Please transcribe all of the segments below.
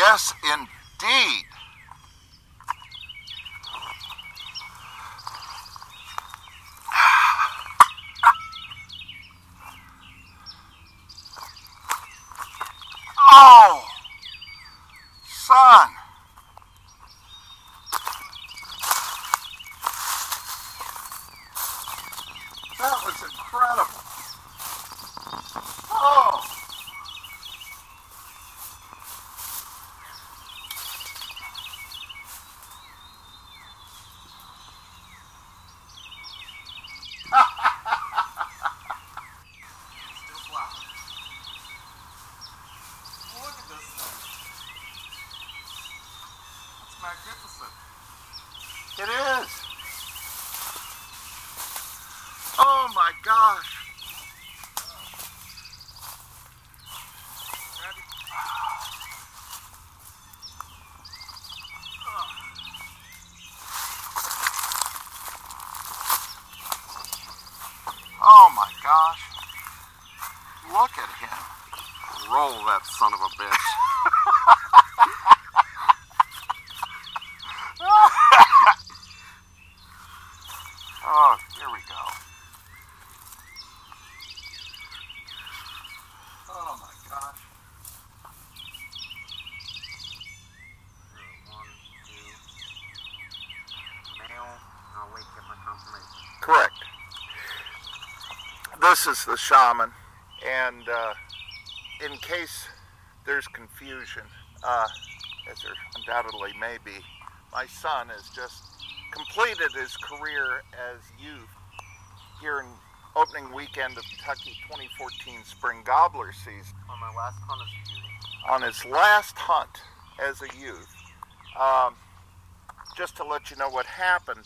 Yes, indeed. Oh, son. That was incredible. Oh. Look at this thing. It's magnificent. It is. Oh my gosh. Oh my gosh. Look at him. Roll that son of a bitch. Oh, here we go. Oh my gosh. 1, 2. Male. I'll wait to get my confirmation. Correct. This is the shaman, and in case there's confusion, as there undoubtedly may be, my son has just completed his career as youth here in opening weekend of Kentucky 2014 Spring Gobbler season. On my last hunt as a youth. On his last hunt as a youth, just to let you know what happened,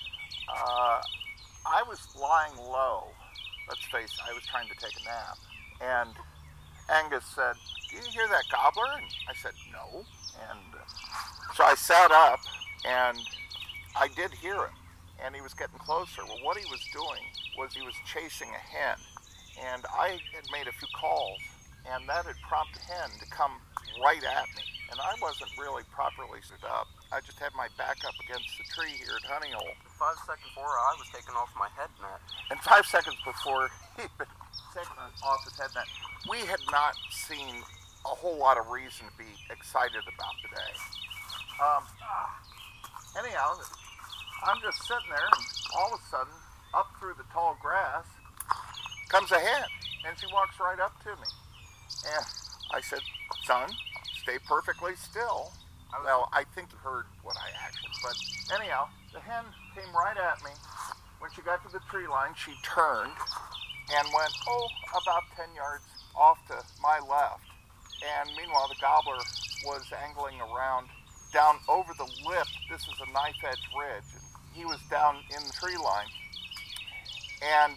I was lying low. Let's face it, I was trying to take a nap. And Angus said, "Do you hear that gobbler?" And I said, "No." And so I sat up, and I did hear him. And he was getting closer. Well, what he was doing was he was chasing a hen. And I had made a few calls, and that had prompted the hen to come right at me. And I wasn't really properly stood up. I just had my back up against the tree here at Honey Hole. 5 seconds before I was taken off my head net. And 5 seconds before he'd been taken off his head net, we had not seen a whole lot of reason to be excited about today. Anyhow, I'm just sitting there, and all of a sudden, up through the tall grass, comes a hen, and she walks right up to me. And I said, "Son, stay perfectly still." Well, I think you heard what I actually, but anyhow, the hen came right at me. When she got to the tree line, she turned and went, about 10 yards off to my left. And meanwhile, the gobbler was angling around down over the lip. This is a knife edge ridge, and he was down in the tree line. And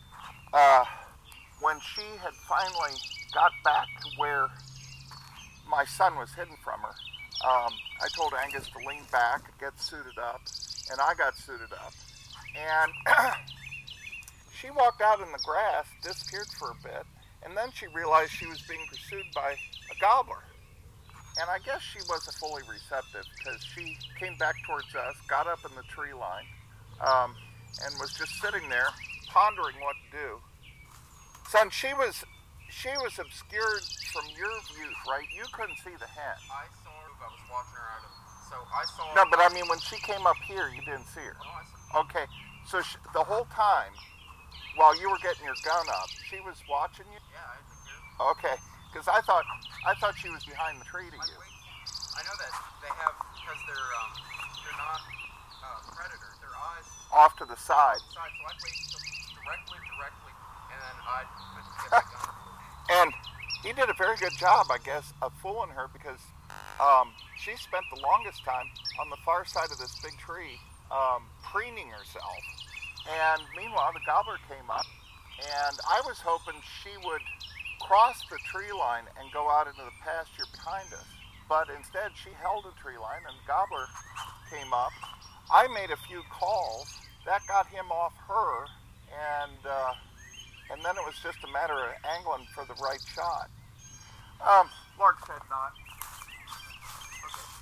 when she had finally got back to where my son was hidden from her, I told Angus to lean back, get suited up, and I got suited up. And she walked out in the grass, disappeared for a bit, and then she realized she was being pursued by a gobbler. And I guess she wasn't fully receptive, because she came back towards us, got up in the tree line, and was just sitting there pondering what to do. Son, she was obscured from your view, right? You couldn't see the hen. I saw her. I was watching her out of. So I saw. No, but I mean, when she came up here, you didn't see her. Oh, I saw. Okay, so the whole time, while you were getting your gun up, she was watching you? Yeah, I think you're. Okay, because I thought she was behind the tree to you. I know that they have, because they're not predators. Their eyes Off to the side. so I'd wait until directly, and then I'd get the gun. And he did a very good job, I guess, of fooling her, because she spent the longest time on the far side of this big tree, preening herself. And meanwhile, the gobbler came up, and I was hoping she would cross the tree line and go out into the pasture behind us. But instead, she held the tree line, and the gobbler came up. I made a few calls. That got him off her, and then it was just a matter of angling for the right shot. Lark's head knot.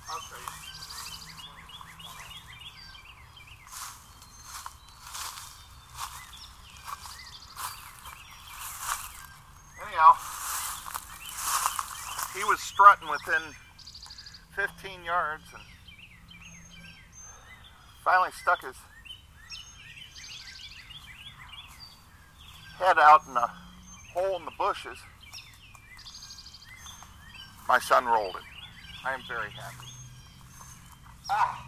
I'll show you. Anyhow, he was strutting within 15 yards and finally stuck his head out in a hole in the bushes. My son rolled it. I am very happy. Ah!